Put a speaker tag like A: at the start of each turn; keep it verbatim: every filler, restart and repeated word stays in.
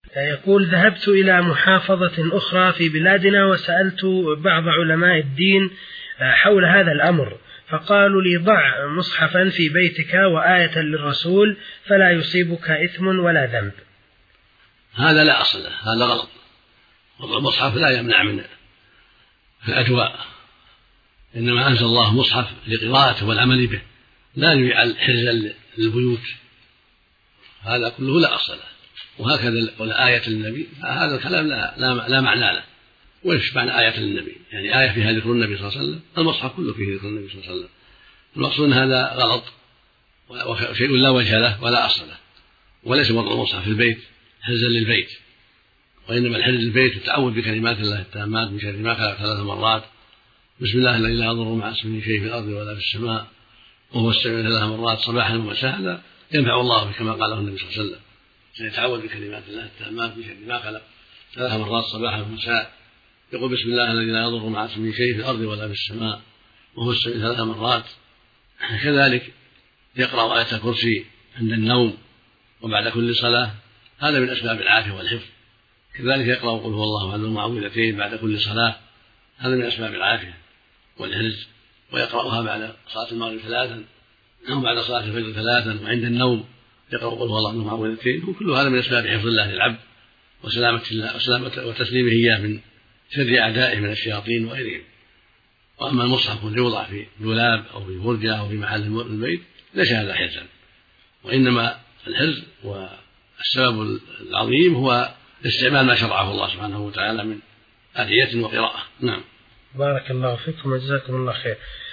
A: يقول: ذهبت إلى محافظة أخرى في بلادنا وسألت بعض علماء الدين حول هذا الأمر، فقالوا لي: ضع مصحفا في بيتك وآية للرسول فلا يصيبك إثم ولا ذنب.
B: هذا لا أصل له، هذا غلط. وضع المصحف لا يمنع من الأجواء، إنما أنزل الله مصحف لقراءته والعمل به، لا يجعل حرزا للبيوت، هذا كله لا أصل له. وهكذا ولا آية للنبي، هذا الكلام لا, لا, لا معنى له. وإيش معنى آية للنبي؟ يعني آية فيها ذكر النبي صلى الله عليه وسلم، المصحف كله فيه ذكر النبي صلى الله عليه وسلم. المقصود أن هذا غلط وشيء لا وجه له ولا أصل له، وليس وضع المصحف في البيت حرزا للبيت، وإنما الحرز البيت والتعوذ بكلمات الله التامات من شر ما خلق ثلاث مرات: بسم الله الذي لا يضر مع اسمه شيء في الأرض ولا في السماء وهو السميع ثلاث مرات صباحا ومساء، هذا ينفع الله كما قاله النبي صلى الله عليه وسلم، يتعوذ بكلمات الله التامات من شر ما خلق ثلاث مرات صباحا ومساء، يقول: بسم الله الذي لا يضر مع اسمه شيء في الأرض ولا في السماء وهو السميع ثلاث مرات. كذلك يقرأ آية الكرسي عند النوم وبعد كل صلاة، هذا من أسباب العافية والحفظ. كذلك يقرأ قل هو الله أحد المعوذتين بعد كل صلاة، هذا من أسباب العافية والحرز. ويقرأها بعد صلاة المغرب ثلاثا أو بعد صلاة الفجر ثلاثا، وعند النوم يقرأ قل هو الله أحد المعوذتين، وكل هذا من أسباب حفظ الله للعبد وسلامة الله وسلامة وتسليمه إياه من شر أعدائه من الشياطين وغيرهم. وأما المصحف يوضع في دولاب أو في فرجة أو في محل البيت ليس هذا حرزا، وإنما الحرز والسبب العظيم هو استعمال ما شرعه الله سبحانه وتعالى من أدعية وقراءة. نعم.
A: بارك الله فيكم وجزاكم الله خير.